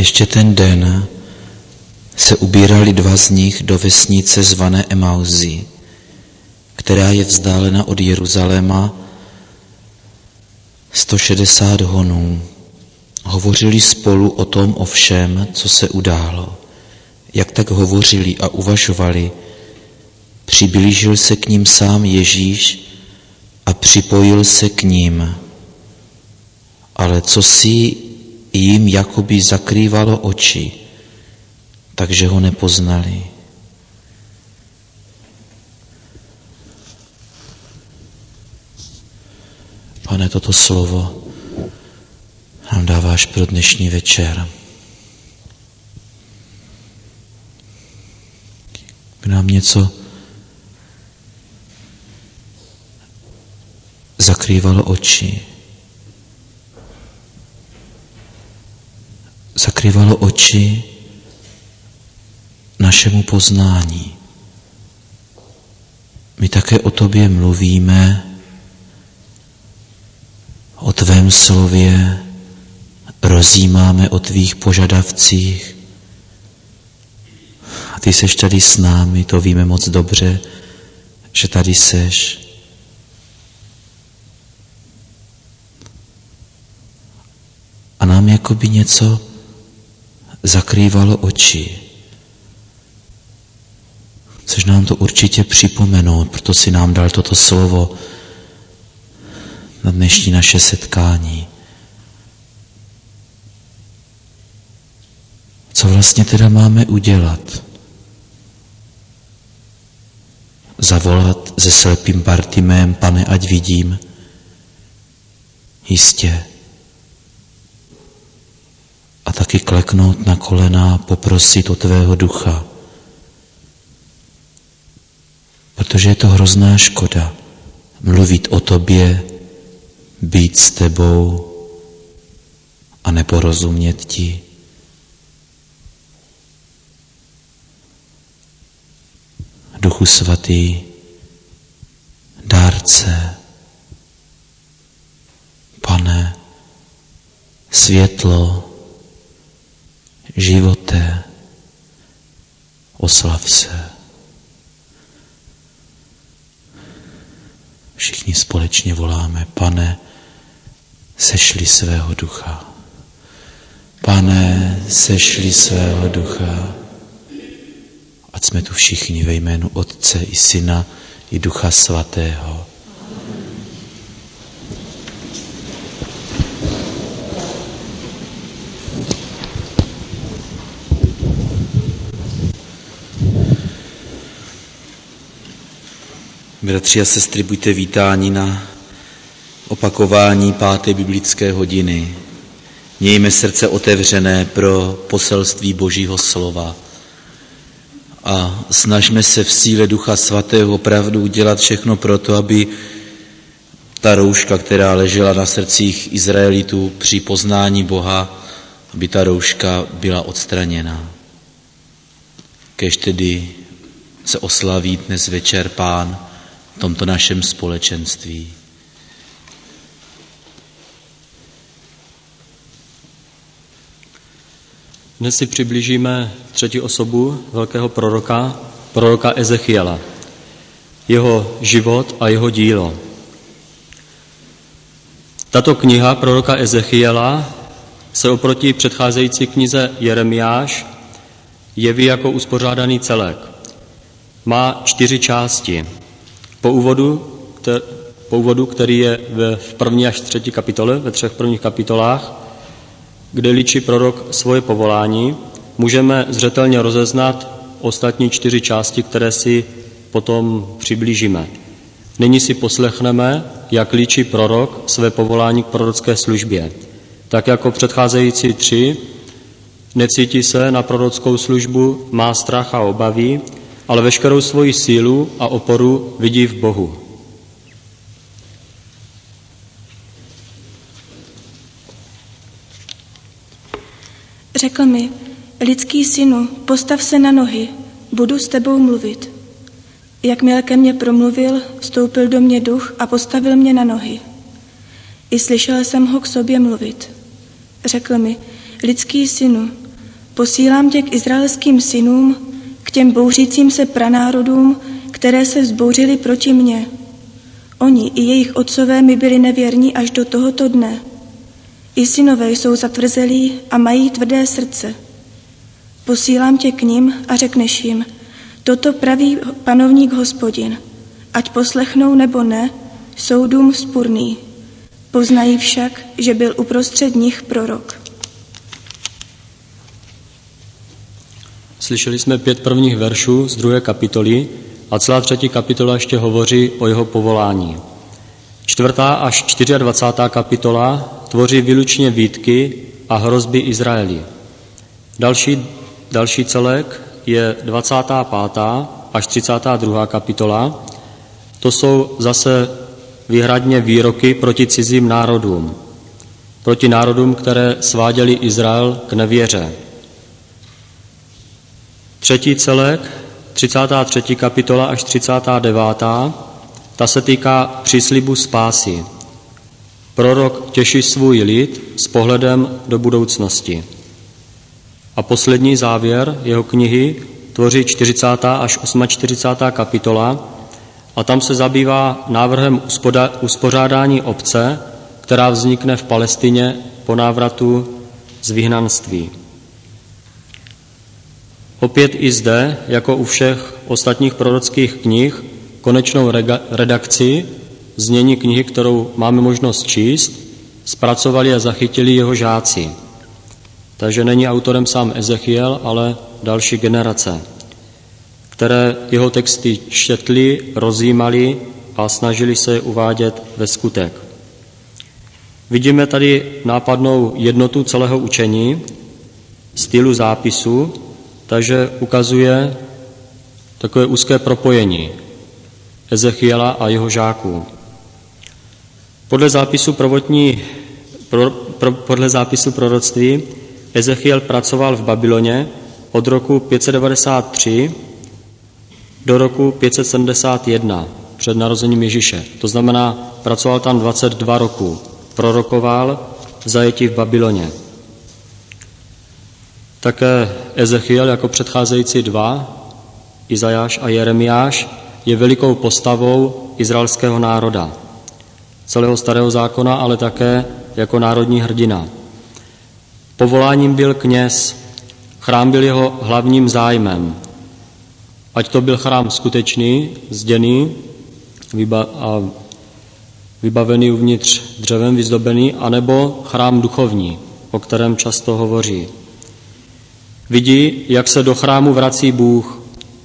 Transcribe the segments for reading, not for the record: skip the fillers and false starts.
Ještě ten den se ubírali dva z nich do vesnice zvané Emauzy, která je vzdálena od Jeruzaléma 160 honů. Hovořili spolu o tom o všem, co se událo. Jak tak hovořili a uvažovali, přiblížil se k ním sám Ježíš a připojil se k ním. Ale co si jim jakoby zakrývalo oči, takže ho nepoznali. Pane, toto slovo nám dáváš pro dnešní večer. By nám něco zakrývalo oči. Zakrývalo oči našemu poznání. My také o tobě mluvíme, o tvém slově, rozjímáme o tvých požadavcích. A ty seš tady s námi, to víme moc dobře, že tady seš. A nám jakoby něco zakrývalo oči. Chceš nám to určitě připomenout, proto si nám dal toto slovo na dnešní naše setkání. Co vlastně teda máme udělat? Zavolat se slepým Bartimem, Pane, ať vidím? Jistě. A taky kleknout na kolena, poprosit o tvého ducha. Protože je to hrozná škoda mluvit o tobě, být s tebou a neporozumět ti. Duchu svatý, dárce, Pane, světlo, živote, oslav se. Všichni společně voláme, Pane, sešli svého ducha. Pane, sešli svého ducha. Ať jsme tu všichni ve jménu Otce i Syna i Ducha Svatého. Bratři a sestry, buďte vítáni na opakování 5. biblické hodiny. Mějme srdce otevřené pro poselství Božího slova a snažme se v síle Ducha Svatého opravdu udělat všechno pro to, aby ta rouška, která ležela na srdcích Izraelitů při poznání Boha, aby ta rouška byla odstraněna. Kéž tedy se oslaví dnes večer Pán v tomto našem společenství. Dnes si přiblížíme třetí osobu velkého proroka Ezechiela, jeho život a jeho dílo. Tato kniha proroka Ezechiela se oproti předcházející knize Jeremiáš jeví jako uspořádaný celek. Má 4 části. Po úvodu, který je v 1. až 3. kapitole, ve 3 prvních kapitolách, kde líčí prorok svoje povolání, můžeme zřetelně rozeznat ostatní 4 části, které si potom přiblížíme. Nyní si poslechneme, jak líčí prorok své povolání k prorocké službě. Tak jako předcházející 3, necítí se na prorockou službu, má strach a obavy, ale veškerou svoji sílu a oporu vidí v Bohu. Řekl mi, lidský synu, postav se na nohy, budu s tebou mluvit. Jakmile ke mně promluvil, vstoupil do mě duch a postavil mě na nohy. I slyšel jsem ho k sobě mluvit. Řekl mi, lidský synu, Posílám tě k izraelským synům, k těm bouřícím se pranárodům, které se vzbouřily proti mně. Oni i jejich otcové mi byli nevěrní až do tohoto dne. I synové jsou zatvrzelí a mají tvrdé srdce. Posílám tě k nim a řekneš jim, toto praví panovník Hospodin, ať poslechnou nebo ne, jsou dům vzpurný. Poznají však, že byl uprostřed nich prorok. Slyšeli jsme 5 prvních veršů z 2. kapitoly a celá 3. kapitola ještě hovoří o jeho povolání. 4. až 24. kapitola tvoří výlučně výtky a hrozby Izraeli. Další celek je 25. až 32. kapitola. To jsou zase výhradně výroky proti cizím národům. Proti národům, které sváděli Izrael k nevěře. 3. celek, 33. kapitola až 39. Ta se týká příslibu spásy. Prorok těší svůj lid s pohledem do budoucnosti. A poslední závěr jeho knihy tvoří 40. až 48. kapitola a tam se zabývá návrhem uspořádání obce, která vznikne v Palestině po návratu z vyhnanství. Opět i zde, jako u všech ostatních prorockých knih, konečnou redakci znění knihy, kterou máme možnost číst, zpracovali a zachytili jeho žáci. Takže není autorem sám Ezechiel, ale další generace, které jeho texty četli, rozjímali a snažili se uvádět ve skutek. Vidíme tady nápadnou jednotu celého učení, stylu zápisu, takže ukazuje takové úzké propojení Ezechiela a jeho žáků. Podle zápisu proroctví Ezechiel pracoval v Babyloně od roku 593 do roku 571 před narozením Ježíše. To znamená, pracoval tam 22 roků. Prorokoval v zajetí v Babyloně. Také Ezechiel jako předcházející 2, Izajáš a Jeremiáš, je velikou postavou izraelského národa, celého starého zákona, ale také jako národní hrdina. Povoláním byl kněz, chrám byl jeho hlavním zájmem. Ať to byl chrám skutečný, zděný a vybavený uvnitř dřevem vyzdobený, anebo chrám duchovní, o kterém často hovoří. Vidí, jak se do chrámu vrací Bůh.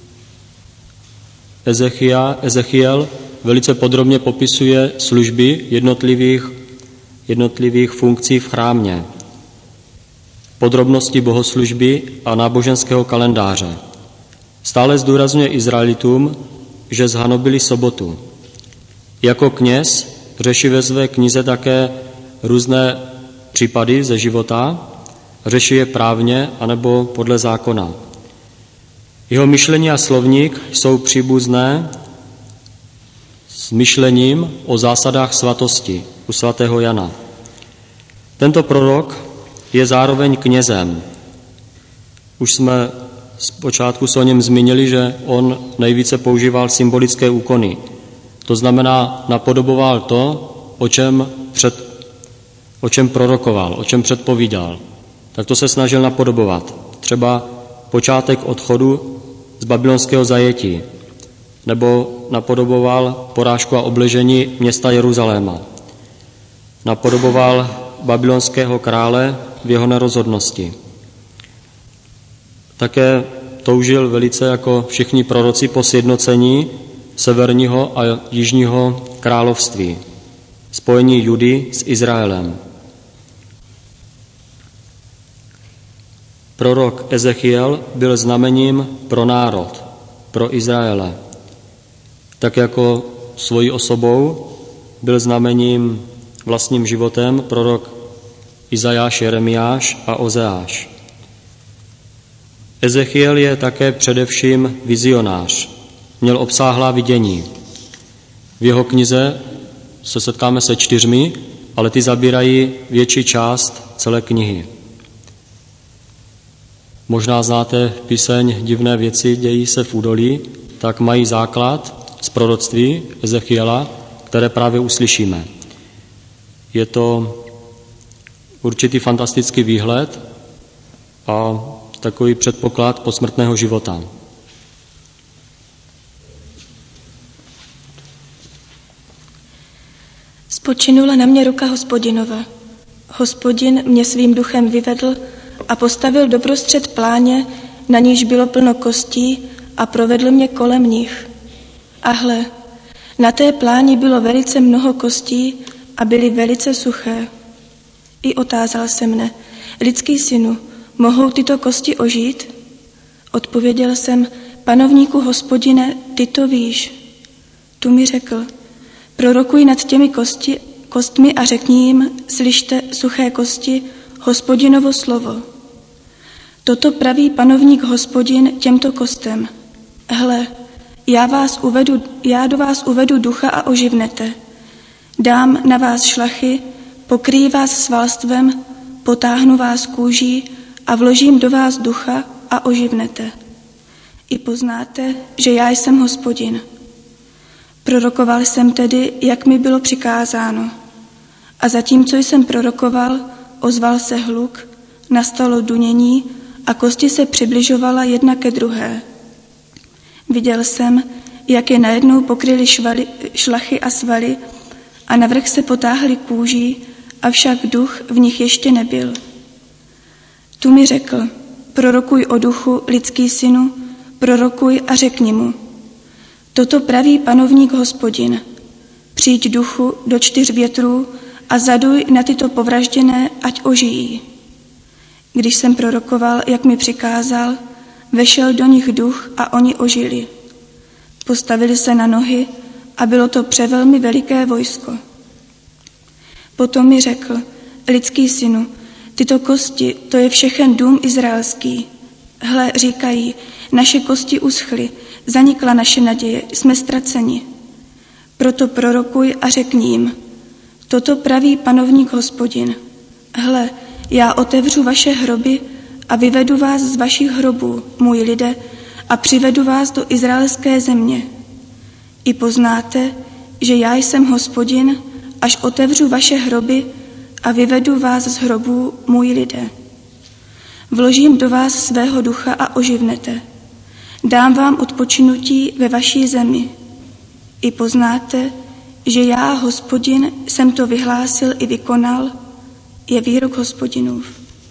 Ezechiel velice podrobně popisuje služby jednotlivých funkcí v chrámě, podrobnosti bohoslužby a náboženského kalendáře. Stále zdůrazňuje Izraelitům, že zhanobili sobotu. Jako kněz řeší ve své knize také různé případy ze života, řeší je právně anebo podle zákona. Jeho myšlení a slovník jsou příbuzné s myšlením o zásadách svatosti u svatého Jana. Tento prorok je zároveň knězem. Už jsme zpočátku se o něm zmínili, že on nejvíce používal symbolické úkony. To znamená, napodoboval to, o čem prorokoval, o čem předpovídal. Tak to se snažil napodobovat. Třeba počátek odchodu z babylonského zajetí, nebo napodoboval porážku a obležení města Jeruzaléma. Napodoboval babylonského krále v jeho nerozhodnosti. Také toužil velice jako všichni proroci po sjednocení severního a jižního království, spojení Judy s Izraelem. Prorok Ezechiel byl znamením pro národ, pro Izraele. Tak jako svojí osobou byl znamením vlastním životem prorok Izajáš, Jeremiáš a Ozeáš. Ezechiel je také především vizionář. Měl obsáhlá vidění. V jeho knize se setkáme se 4, ale ty zabírají větší část celé knihy. Možná znáte píseň Divné věci dějí se v údolí, tak mají základ z proroctví Ezechiela, které právě uslyšíme. Je to určitý fantastický výhled a takový předpoklad posmrtného života. Spočinula na mě ruka Hospodinova. Hospodin mě svým duchem vyvedl a postavil doprostřed pláně, na níž bylo plno kostí, a provedl mě kolem nich. A hle, na té pláni bylo velice mnoho kostí a byly velice suché. I otázal se mne: lidský synu, mohou tyto kosti ožít? Odpověděl jsem: panovníku Hospodine, ty to víš. Tu mi řekl: prorokuj nad těmi kostmi a řekni jim: slyšte, suché kosti, Hospodinovo slovo. Toto praví panovník Hospodin těmto kostem: hle, já do vás uvedu ducha a oživnete. Dám na vás šlachy, pokryji vás svalstvem, potáhnu vás kůží a vložím do vás ducha a oživnete. I poznáte, že já jsem Hospodin. Prorokoval jsem tedy, jak mi bylo přikázáno. A zatímco jsem prorokoval, ozval se hluk, nastalo dunění a kosti se přibližovala jedna ke druhé. Viděl jsem, jak je najednou pokryly šlachy a svaly a navrch se potáhly kůží, avšak duch v nich ještě nebyl. Tu mi řekl: prorokuj o duchu, lidský synu, prorokuj a řekni mu: toto praví panovník Hospodin. Přijď duchu do 4 větrů a zaduj na tyto povražděné, ať ožijí. Když jsem prorokoval, jak mi přikázal, vešel do nich duch a oni ožili. Postavili se na nohy a bylo to převelmi veliké vojsko. Potom mi řekl: lidský synu, tyto kosti, to je všechen dům izraelský. Hle, říkají: naše kosti uschly, zanikla naše naděje, jsme ztraceni. Proto prorokuj a řekni jim: toto praví panovník Hospodin. Hle, já otevřu vaše hroby a vyvedu vás z vašich hrobů, můj lidé, a přivedu vás do izraelské země. I poznáte, že já jsem Hospodin, až otevřu vaše hroby a vyvedu vás z hrobů, můj lidé. Vložím do vás svého ducha a oživnete. Dám vám odpočinutí ve vaší zemi. I poznáte, že já, Hospodin, jsem to vyhlásil i vykonal, je výrok Hospodinův.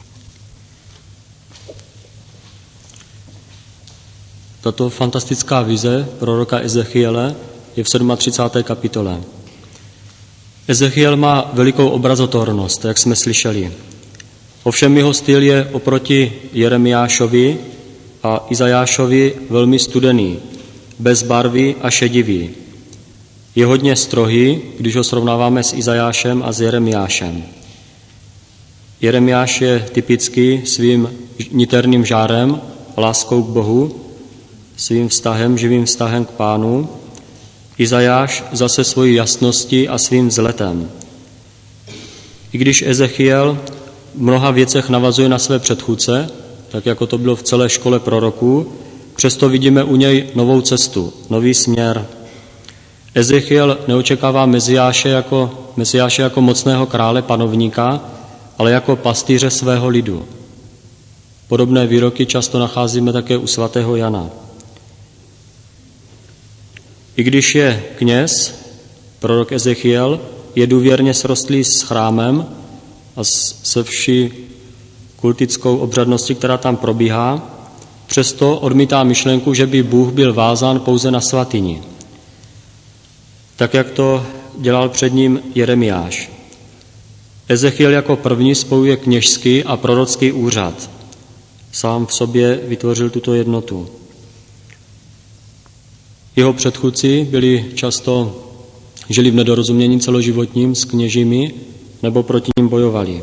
Tato fantastická vize proroka Ezechiele je v 37. kapitole. Ezechiel má velikou obrazotornost, jak jsme slyšeli. Ovšem jeho styl je oproti Jeremiášovi a Izajášovi velmi studený, bezbarvý a šedivý. Je hodně strohý, když ho srovnáváme s Izajášem a s Jeremiášem. Jeremiáš je typický svým niterným žárem, láskou k Bohu, svým vztahem, živým vztahem k Pánu. Izajáš zase svojí jasností a svým vzletem. I když Ezechiel v mnoha věcech navazuje na své předchůdce, tak jako to bylo v celé škole proroků, přesto vidíme u něj novou cestu, nový směr. Ezechiel neočekává Mesiáše jako mocného krále, panovníka, ale jako pastýře svého lidu. Podobné výroky často nacházíme také u svatého Jana. I když je kněz, prorok Ezechiel je důvěrně srostlý s chrámem a se vší kultickou obřadností, která tam probíhá, přesto odmítá myšlenku, že by Bůh byl vázán pouze na svatyni. Tak, jak to dělal před ním Jeremiáš. Ezechiel jako první spojuje kněžský a prorocký úřad. Sám v sobě vytvořil tuto jednotu. Jeho předchůdci žili v nedorozumění celoživotním s kněžími nebo proti nim bojovali.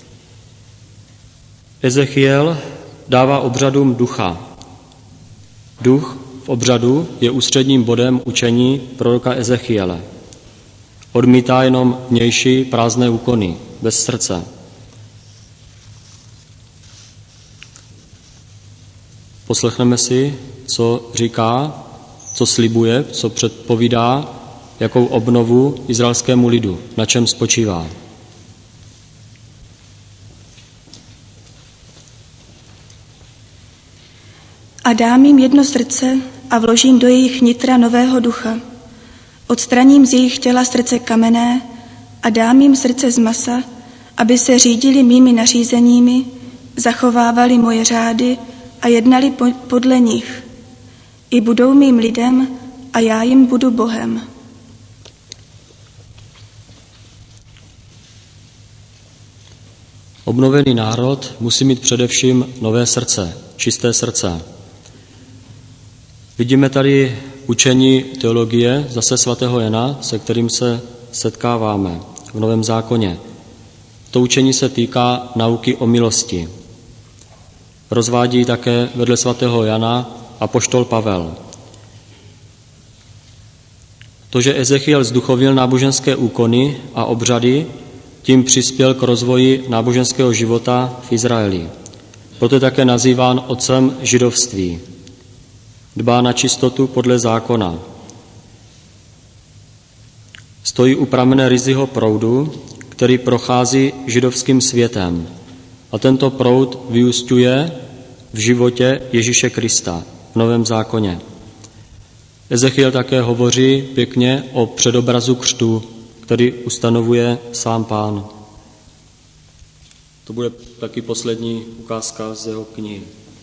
Ezechiel dává obřadům ducha. Duch v obřadu je ústředním bodem učení proroka Ezechiele. Odmítá jenom vnější prázdné úkony, bez srdce. Poslechneme si, co říká, co slibuje, co předpovídá, jakou obnovu izraelskému lidu, na čem spočívá. A dám jim jedno srdce a vložím do jejich nitra nového ducha. Odstraním z jejich těla srdce kamenné a dám jim srdce z masa, aby se řídili mými nařízeními, zachovávali moje řády a jednali podle nich. I budou mým lidem a já jim budu Bohem. Obnovený národ musí mít především nové srdce, čisté srdce. Vidíme tady učení teologie zase svatého Jana, se kterým se setkáváme v Novém zákoně. To učení se týká nauky o milosti. Rozvádí také vedle svatého Jana apoštol Pavel. To, že Ezechiel zduchovil náboženské úkony a obřady, tím přispěl k rozvoji náboženského života v Izraeli. Proto je také nazýván otcem židovství. Dbá na čistotu podle zákona. Stojí u pramene Ryziho proudu, který prochází židovským světem. A tento proud vyúsťuje v životě Ježíše Krista v Novém zákoně. Ezechiel také hovoří pěkně o předobrazu křtu, který ustanovuje sám Pán. To bude taky poslední ukázka z jeho knihy.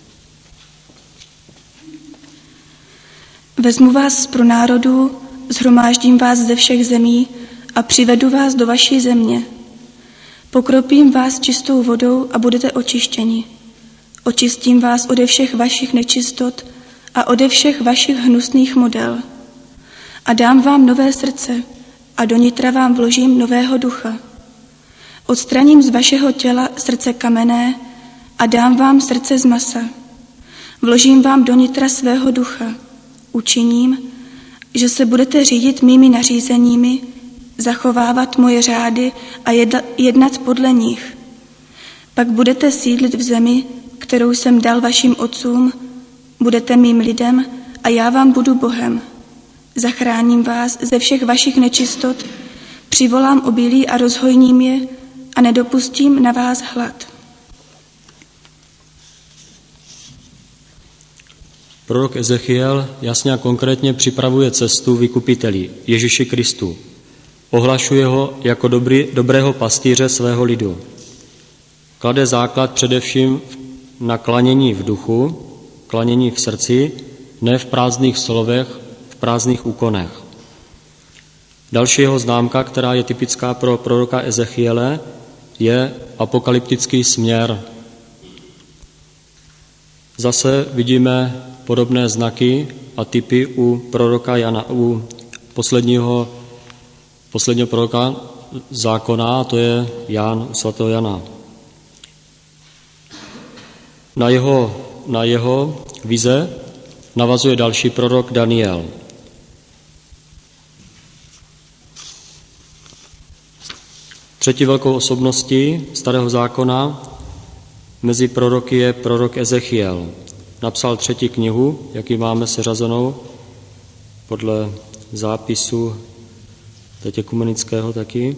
Vezmu vás pro národů, shromáždím vás ze všech zemí a přivedu vás do vaší země. Pokropím vás čistou vodou a budete očištěni. Očistím vás ode všech vašich nečistot a ode všech vašich hnusných model. A dám vám nové srdce a do nitra vám vložím nového ducha. Odstraním z vašeho těla srdce kamenné a dám vám srdce z masa. Vložím vám do nitra svého ducha. Učiním, že se budete řídit mými nařízeními, zachovávat moje řády a jednat podle nich. Pak budete sídlit v zemi, kterou jsem dal vašim otcům, budete mým lidem a já vám budu Bohem. Zachráním vás ze všech vašich nečistot, přivolám obilí a rozhojním je a nedopustím na vás hlad. Prorok Ezechiel jasně a konkrétně připravuje cestu vykupiteli, Ježíši Kristu. Ohlašuje ho jako dobrého pastýře svého lidu. Klade základ především na klanění v duchu, klanění v srdci, ne v prázdných slovech, v prázdných úkonech. Další jeho známka, která je typická pro proroka Ezechiele, je apokalyptický směr. Zase vidíme podobné znaky a typy u proroka Jana, u posledního proroka zákona, a to je Jan, svatého Jana. Na jeho vize navazuje další prorok Daniel. Třetí velkou osobností starého zákona mezi proroky je prorok Ezechiel. Napsal 3. knihu, jaký máme seřazenou podle zápisu teď ekumenického taky.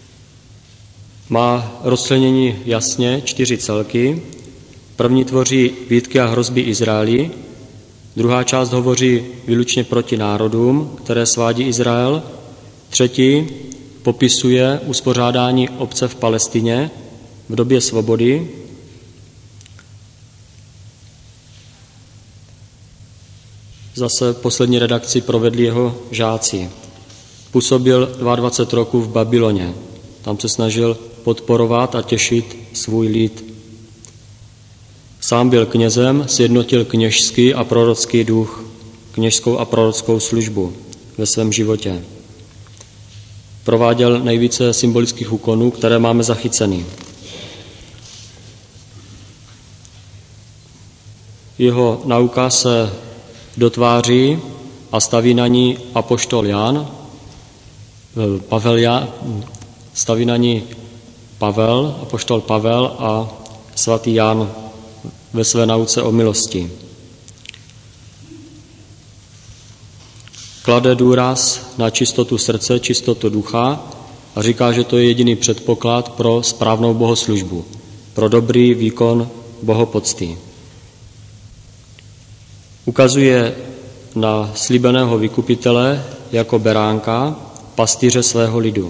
Má rozčlenění jasně 4 celky. První tvoří výtky a hrozby Izraeli, druhá část hovoří výlučně proti národům, které svádí Izrael, třetí popisuje uspořádání obce v Palestině v době svobody. Zase poslední redakci provedli jeho žáci. Působil 22 roků v Babyloně. Tam se snažil podporovat a těšit svůj lid. Sám byl knězem, sjednotil kněžský a prorocký duch, kněžskou a prorockou službu ve svém životě. Prováděl nejvíce symbolických úkonů, které máme zachyceny. Jeho nauka se dotváří a staví na ní apoštol Jan, staví na ní apoštol Pavel a svatý Jan ve své nauce o milosti. klade důraz na čistotu srdce, čistotu ducha a říká, že to je jediný předpoklad pro správnou bohoslužbu, pro dobrý výkon bohopocty. Ukazuje na slíbeného vykupitele jako beránka, pastýře svého lidu.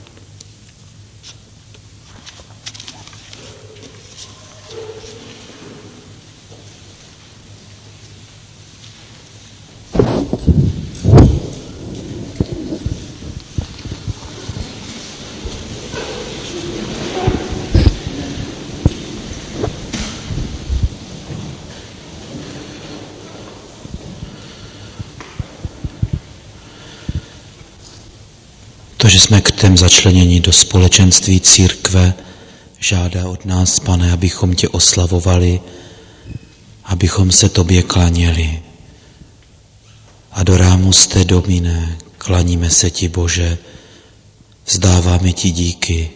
To, že jsme k tém začleněni do společenství církve, žádá od nás, Pane, abychom tě oslavovali, abychom se tobě klaněli. Adoramus te Domine, klaníme se ti, Bože, vzdáváme ti díky.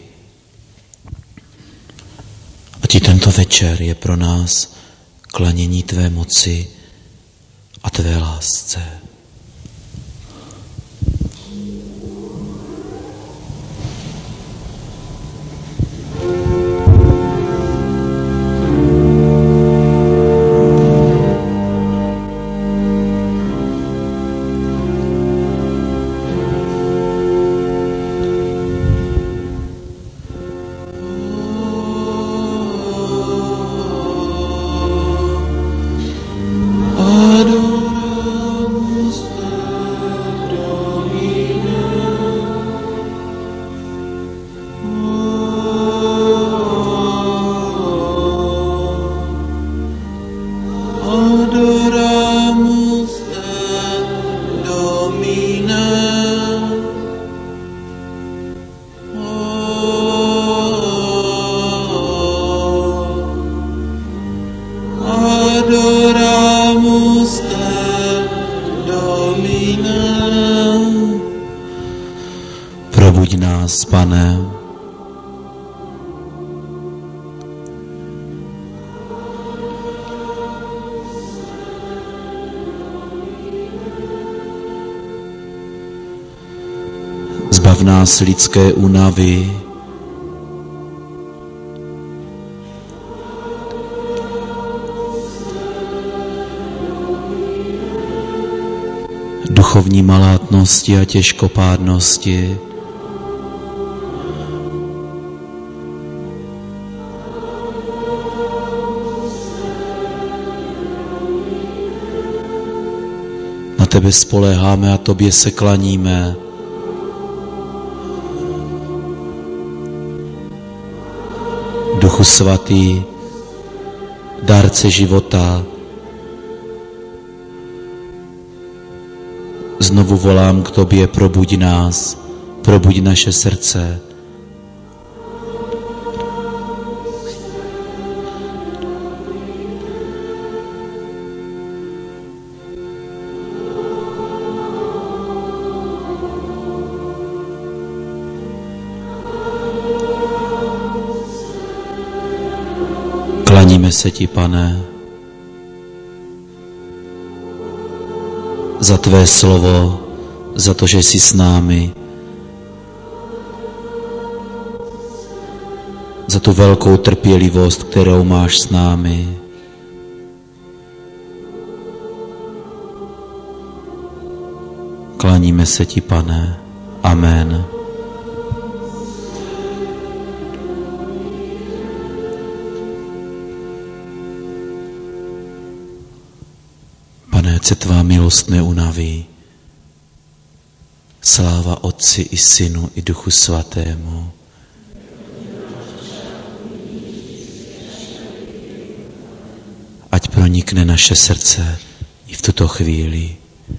A ti tento večer je pro nás klanění tvé moci a tvé lásce. Probuď nás, Pane. Zbav nás lidské únavy. Duchovní malátnosti a těžkopádnosti. Na tebe spoléháme a tobě se klaníme. Duchu svatý, dárce života, znovu volám k tobě, probuď nás, probuď naše srdce. Klaníme se ti, Pane, za tvé slovo, za to, že jsi s námi, za tu velkou trpělivost, kterou máš s námi. Klaníme se ti, Pane. Amen. Pane, ať se tvá milost neunaví. Sláva Otci i Synu i Duchu Svatému. Ať pronikne naše srdce i v tuto chvíli.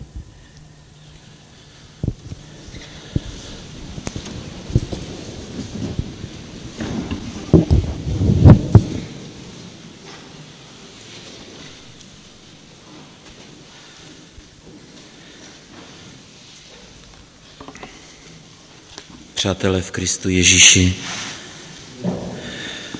Přátelé v Kristu Ježíši,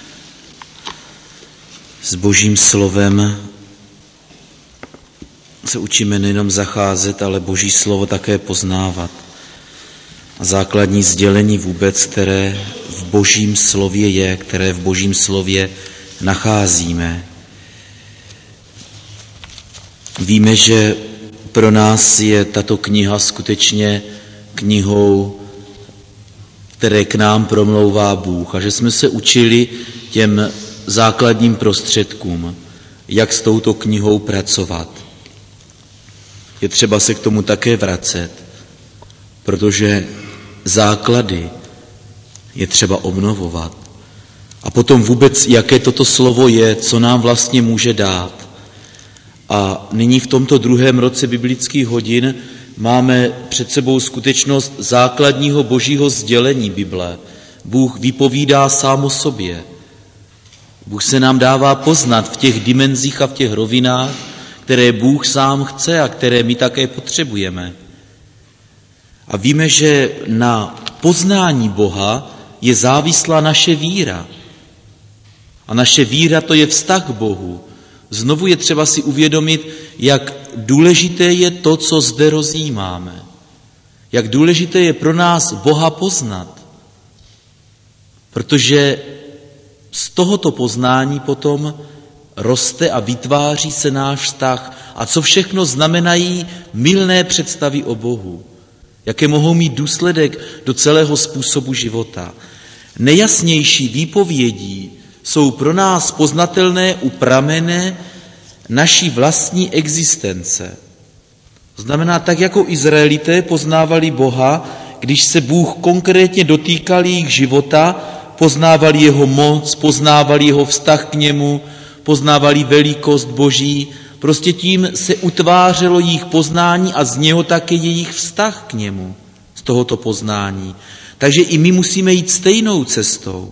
s Božím slovem se učíme nejenom zacházet, ale Boží slovo také poznávat. A základní sdělení vůbec, které v Božím slově je, které v Božím slově nacházíme. Víme, že pro nás je tato kniha skutečně knihou, které k nám promlouvá Bůh, a že jsme se učili těm základním prostředkům, jak s touto knihou pracovat. Je třeba se k tomu také vracet, protože základy je třeba obnovovat. A potom vůbec, jaké toto slovo je, co nám vlastně může dát. A nyní v tomto 2. roce biblických hodin máme před sebou skutečnost základního božího sdělení Bible. Bůh vypovídá sám o sobě. Bůh se nám dává poznat v těch dimenzích a v těch rovinách, které Bůh sám chce a které my také potřebujeme. A víme, že na poznání Boha je závislá naše víra. A naše víra, to je vztah k Bohu. Znovu je třeba si uvědomit, jak důležité je to, co zde rozjímáme. Jak důležité je pro nás Boha poznat. Protože z tohoto poznání potom roste a vytváří se náš vztah. A co všechno znamenají mylné představy o Bohu. Jaké mohou mít důsledek do celého způsobu života. Nejjasnější výpovědí jsou pro nás poznatelné u pramene naší vlastní existence. To znamená, tak jako Izraelité poznávali Boha, když se Bůh konkrétně dotýkal jejich života, poznávali jeho moc, poznávali jeho vztah k němu, poznávali velikost Boží, prostě tím se utvářelo jejich poznání a z něho také jejich vztah k němu, z tohoto poznání. Takže i my musíme jít stejnou cestou.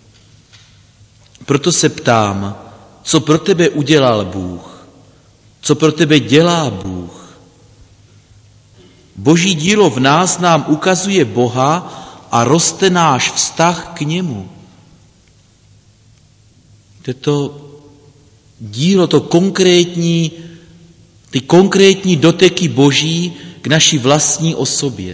Proto se ptám, co pro tebe udělal Bůh? Co pro tebe dělá Bůh? Boží dílo v nás nám ukazuje Boha a roste náš vztah k němu. To dílo, ty konkrétní doteky Boží k naší vlastní osobě.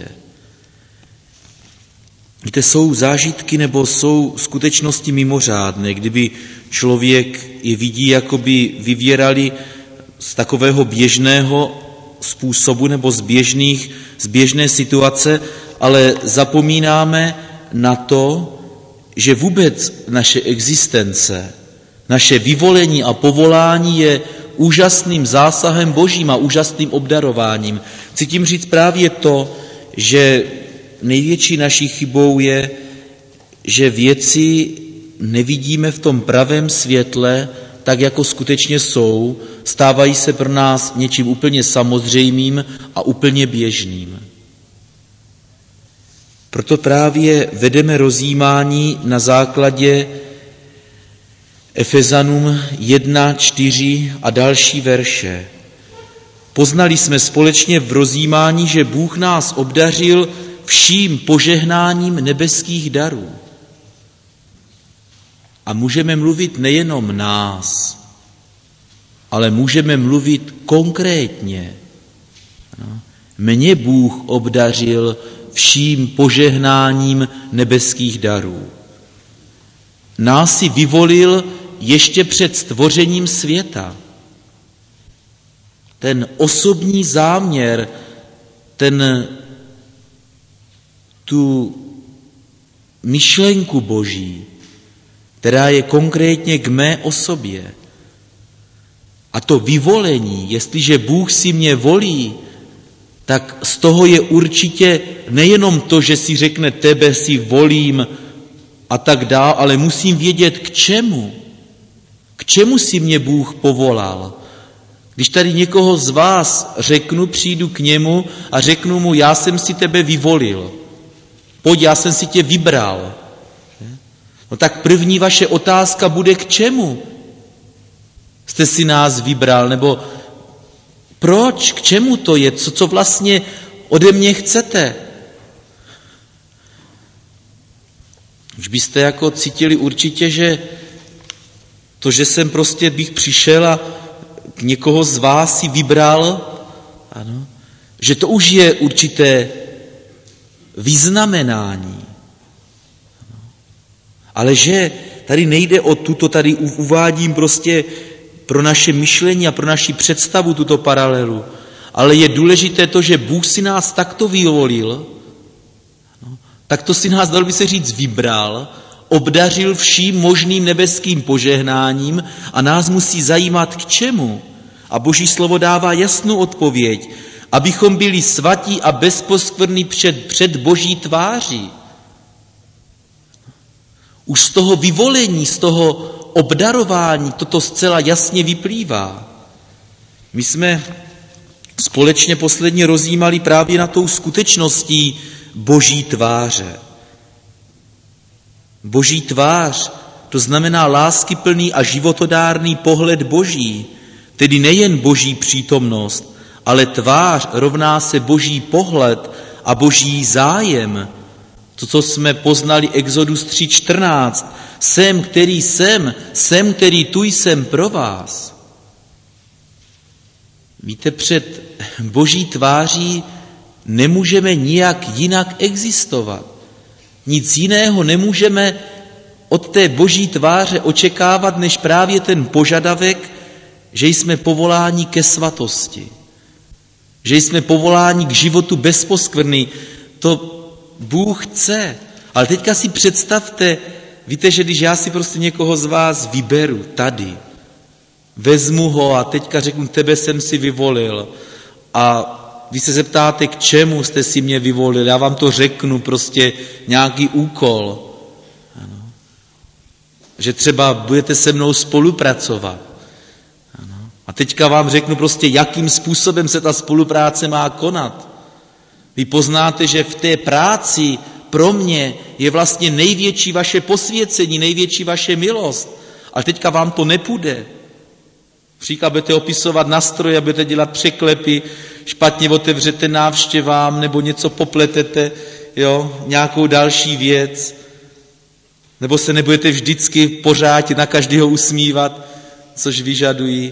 Víte, jsou zážitky nebo jsou skutečnosti mimořádné, kdyby člověk je vidí, jako by vyvěrali z takového běžného způsobu nebo z běžné situace, ale zapomínáme na to, že vůbec naše existence, naše vyvolení a povolání je úžasným zásahem Božím a úžasným obdarováním. Chci tím říct právě to, že největší naší chybou je, že věci nevidíme v tom pravém světle, tak jako skutečně jsou, stávají se pro nás něčím úplně samozřejmým a úplně běžným. Proto právě vedeme rozjímání na základě Efezanům 1, 4 a další verše. Poznali jsme společně v rozjímání, že Bůh nás obdařil vším požehnáním nebeských darů. A můžeme mluvit nejenom nás, ale můžeme mluvit konkrétně. Mně Bůh obdařil vším požehnáním nebeských darů. Nás si vyvolil ještě před stvořením světa. Ten osobní záměr, tu myšlenku Boží, která je konkrétně k mé osobě. A to vyvolení, jestliže Bůh si mě volí, tak z toho je určitě nejenom to, že si řekne, tebe si volím a tak dál, ale musím vědět k čemu. K čemu si mě Bůh povolal. Když tady někoho z vás přijdu k němu a řeknu mu, já jsem si tebe vyvolil. Pojď, já jsem si tě vybral. No tak první vaše otázka bude, k čemu jste si nás vybral, nebo proč, k čemu to je, co vlastně ode mě chcete. Už byste jako cítili určitě, že to, že jsem prostě bych přišel a někoho z vás si vybral, Ano. Že to už je určité vyznamenání. Ale že tady nejde o tuto, tady uvádím prostě pro naše myšlení a pro naši představu tuto paralelu, ale je důležité to, že Bůh si nás takto vyvolil, takto si nás, dalo by se říct, vybral, obdařil vším možným nebeským požehnáním a nás musí zajímat k čemu. A Boží slovo dává jasnou odpověď, abychom byli svatí a bezposkvrnní před Boží tváří. Už z toho vyvolení, z toho obdarování toto zcela jasně vyplývá. My jsme společně posledně rozjímali právě na tou skutečností Boží tváře. Boží tvář, to znamená láskyplný a životodárný pohled Boží, tedy nejen Boží přítomnost, ale tvář rovná se Boží pohled a Boží zájem. To, co jsme poznali Exodus 3:14, jsem, který tu jsem pro vás. Víte, před Boží tváří nemůžeme nijak jinak existovat. Nic jiného nemůžeme od té Boží tváře očekávat, než právě ten požadavek, že jsme povoláni ke svatosti. Že jsme povoláni k životu bez poskvrny. To Bůh chce. Ale teďka si představte, víte, že když já si prostě někoho z vás vyberu tady, vezmu ho a teďka řeknu, tebe jsem si vyvolil a vy se zeptáte, k čemu jste si mě vyvolil, já vám to řeknu, prostě nějaký úkol. Ano. Že třeba budete se mnou spolupracovat. Ano. A teďka vám řeknu prostě, jakým způsobem se ta spolupráce má konat. Vy poznáte, že v té práci pro mě je vlastně největší vaše posvěcení, největší vaše milost. Ale teďka vám to nepůjde. Příklad budete opisovat nástroje, budete dělat překlepy, špatně otevřete návštěvám nebo něco popletete, jo, nějakou další věc. Nebo se nebudete vždycky pořád na každého usmívat, což vyžadují.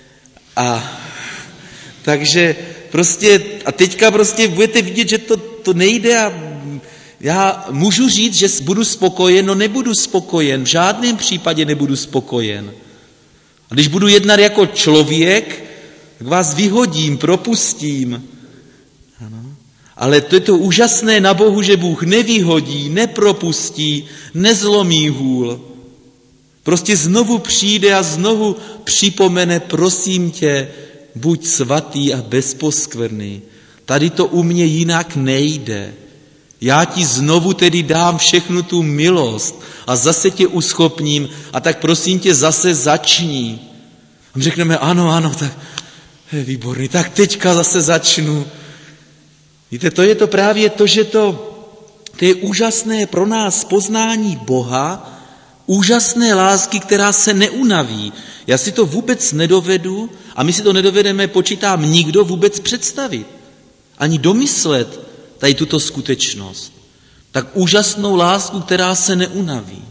A takže prostě, a teďka prostě budete vidět, že to nejde a já můžu říct, že budu spokojen, no nebudu spokojen, v žádném případě nebudu spokojen. A když budu jednat jako člověk, tak vás vyhodím, propustím. Ano. Ale to je to úžasné na Bohu, že Bůh nevyhodí, nepropustí, nezlomí hůl. Prostě znovu přijde a znovu připomene, prosím tě, buď svatý a bezposkvrný. Tady to u mě jinak nejde. Já ti znovu tedy dám všechnu tu milost a zase tě uschopním a tak prosím tě zase začni. A my řekneme, ano, tak je výborný, tak teďka zase začnu. Víte, to je to právě to, že to je úžasné pro nás poznání Boha, úžasné lásky, která se neunaví. Já si to vůbec nedovedu a my si to nedovedeme, počítám, nikdo vůbec představit. Ani domyslet tady tuto skutečnost. Tak úžasnou lásku, která se neunaví.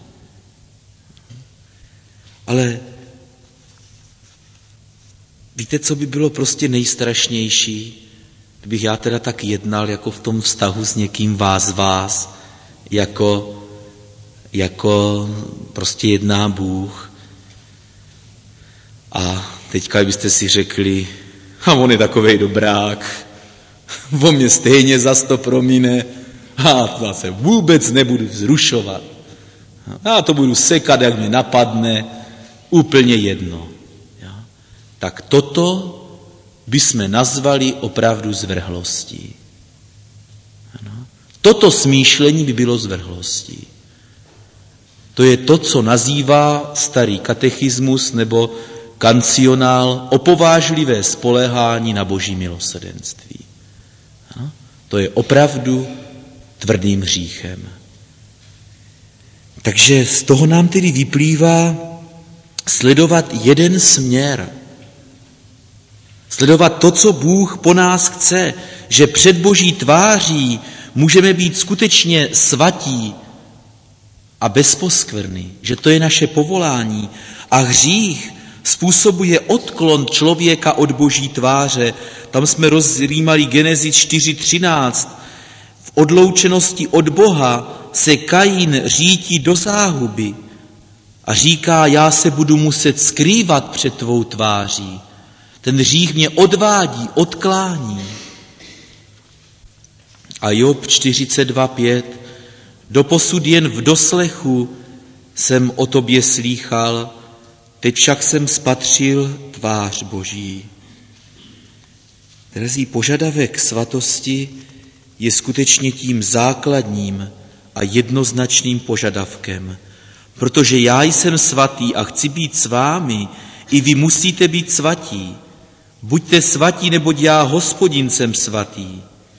Ale víte, co by bylo prostě nejstrašnější? Kdybych já teda tak jednal jako v tom vztahu s někým vás, jako prostě jedná Bůh. A teďka byste si řekli, a on je takovej dobrák, on mě stejně zas to promine, a to se vůbec nebudu vzrušovat. Já to budu sekat, jak mě napadne, úplně jedno. Tak toto bychom nazvali opravdu zvrhlostí. Ano. Toto smýšlení by bylo zvrhlostí. To je to, co nazývá starý katechismus nebo kancionál opovážlivé spoléhání na Boží milosrdenství. Ano. To je opravdu tvrdým hříchem. Takže z toho nám tedy vyplývá sledovat jeden směr. Sledovat to, co Bůh po nás chce, že před Boží tváří můžeme být skutečně svatí a bezposkvrný, že to je naše povolání. A hřích, způsobuje odklon člověka od Boží tváře. Tam jsme rozjímali Genesis 4:13. V odloučenosti od Boha se Kain řítí do záhuby a říká, já se budu muset skrývat před tvou tváří. Ten hřích mě odvádí, odklání. A Job 42:5. Doposud jen v doslechu jsem o tobě slýchal, teď však jsem spatřil tvář Boží. Drazí, požadavek svatosti je skutečně tím základním a jednoznačným požadavkem, protože já jsem svatý a chci být s vámi, i vy musíte být svatí. Buďte svatí, neboť já, Hospodin, jsem svatý.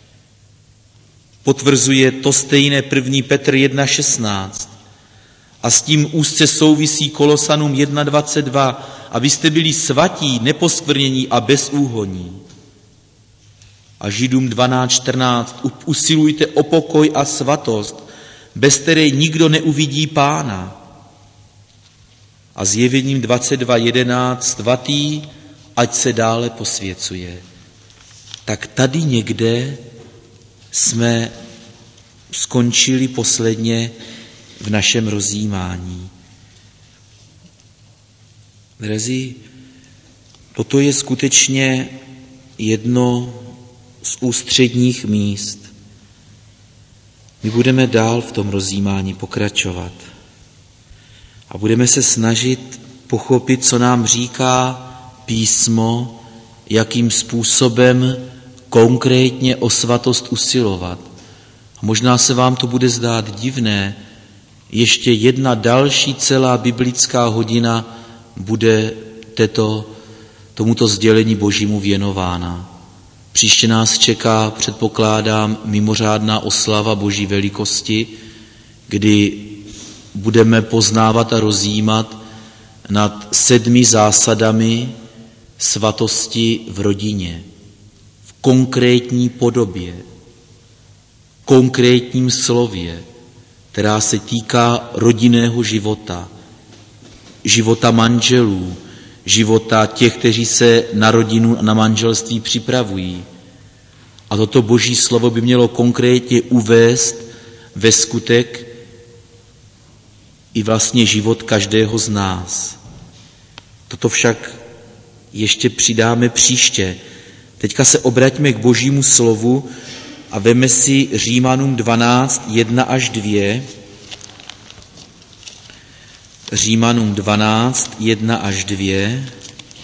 Potvrzuje to stejné 1. Petr 1:16. A s tím úzce souvisí Kolosanům 1:22, abyste byli svatí, neposkvrnění a bezúhonní. A Židům 12:14, usilujte o pokoj a svatost, bez které nikdo neuvidí Pána. A Zjevením 22:11, svatý, ať se dále posvěcuje. Tak tady někde jsme skončili posledně v našem rozjímání. Drazí, toto je skutečně jedno z ústředních míst. My budeme dál v tom rozjímání pokračovat a budeme se snažit pochopit, co nám říká písmo, jakým způsobem konkrétně o svatost usilovat. A možná se vám to bude zdát divné, ještě jedna další celá biblická hodina bude tomuto sdělení Božímu věnována. Příště nás čeká, předpokládám, mimořádná oslava Boží velikosti, kdy budeme poznávat a rozjímat nad 7 zásadami svatosti v rodině, v konkrétní podobě, konkrétním slově, která se týká rodinného života, života manželů, života těch, kteří se na rodinu a na manželství připravují. A toto Boží slovo by mělo konkrétně uvést ve skutek i vlastně život každého z nás. Toto však ještě přidáme příště. Teďka se obraťme k Božímu slovu a veme si Římanům 12:1-2. Římanům 12:1-2.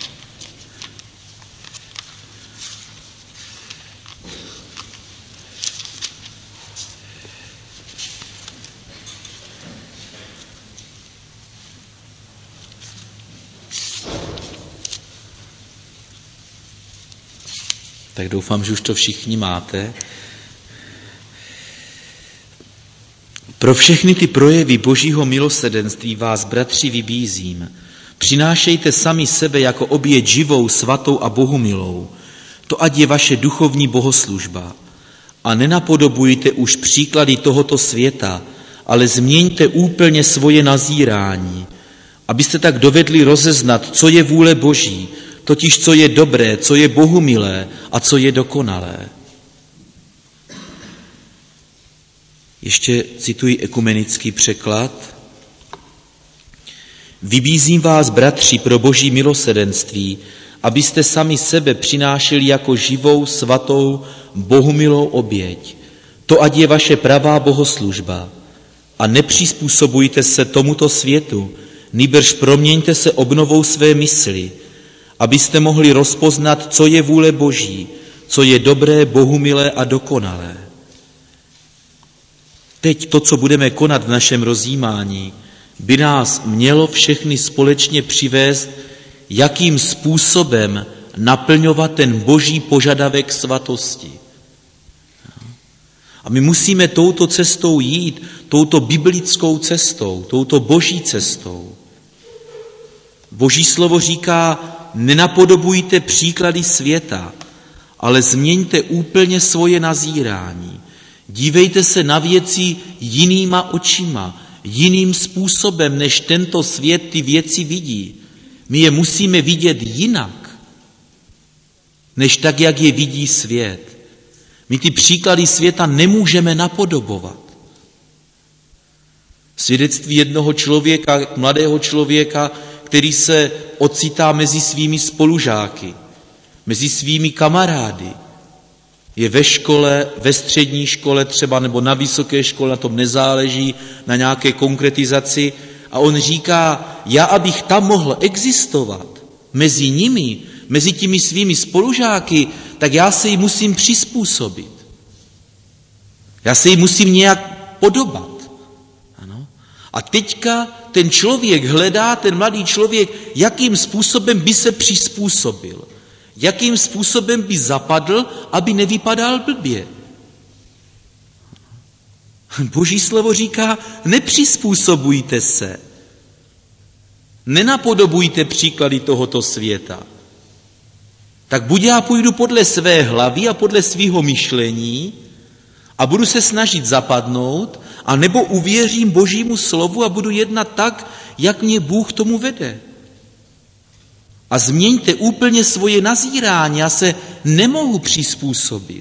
Tak doufám, že už to všichni máte. Pro všechny ty projevy Božího milosrdenství vás, bratři, vybízím. Přinášejte sami sebe jako oběť živou, svatou a bohumilou. To ať je vaše duchovní bohoslužba. A nenapodobujte už příklady tohoto světa, ale změňte úplně svoje nazírání, abyste tak dovedli rozeznat, co je vůle Boží, totiž co je dobré, co je bohumilé a co je dokonalé. Ještě cituji ekumenický překlad. Vybízím vás, bratři, pro Boží milosrdenství, abyste sami sebe přinášeli jako živou, svatou, bohumilou oběť. To ať je vaše pravá bohoslužba. A nepřizpůsobujte se tomuto světu, nýbrž proměňte se obnovou své mysli, abyste mohli rozpoznat, co je vůle Boží, co je dobré, bohumilé a dokonalé. Teď to, co budeme konat v našem rozjímání, by nás mělo všechny společně přivést, jakým způsobem naplňovat ten Boží požadavek svatosti. A my musíme touto cestou jít, touto biblickou cestou, touto Boží cestou. Boží slovo říká, nenapodobujte příklady světa, ale změňte úplně svoje nazírání. Dívejte se na věci jinýma očima, jiným způsobem, než tento svět ty věci vidí. My je musíme vidět jinak, než tak, jak je vidí svět. My ty příklady světa nemůžeme napodobovat. Svědectví jednoho člověka, mladého člověka, který se ocitá mezi svými spolužáky, mezi svými kamarády. Je ve škole, ve střední škole třeba, nebo na vysoké škole, na tom nezáleží, na nějaké konkretizaci. A on říká, já abych tam mohl existovat mezi nimi, mezi těmi svými spolužáky, tak já se jim musím přizpůsobit. Já se jim musím nějak podobat. Ano. A teďka ten člověk hledá, ten mladý člověk, jakým způsobem by se přizpůsobil. Jakým způsobem by zapadl, aby nevypadal blbě. Boží slovo říká, nepřizpůsobujte se. Nenapodobujte příklady tohoto světa. Tak buď já půjdu podle své hlavy a podle svého myšlení a budu se snažit zapadnout, a nebo uvěřím Božímu slovu a budu jednat tak, jak mě Bůh tomu vede. A změňte úplně svoje nazírání, já se nemohu přizpůsobit.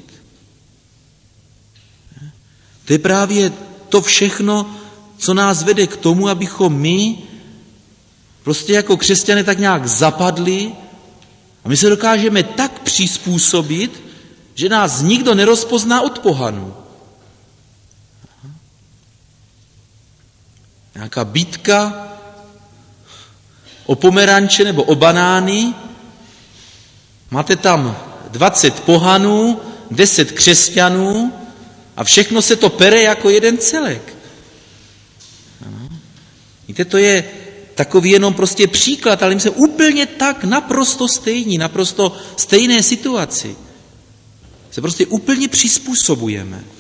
To je právě to všechno, co nás vede k tomu, abychom my prostě jako křesťané tak nějak zapadli a my se dokážeme tak přizpůsobit, že nás nikdo nerozpozná od pohanů. Nějaká bitka o pomeranče nebo o banány, máte tam 20 pohanů, 10 křesťanů a všechno se to pere jako jeden celek. Ano. Víte, to je takový jenom prostě příklad, ale my jsme úplně tak naprosto stejní, naprosto stejné situaci. Se prostě úplně přizpůsobujeme.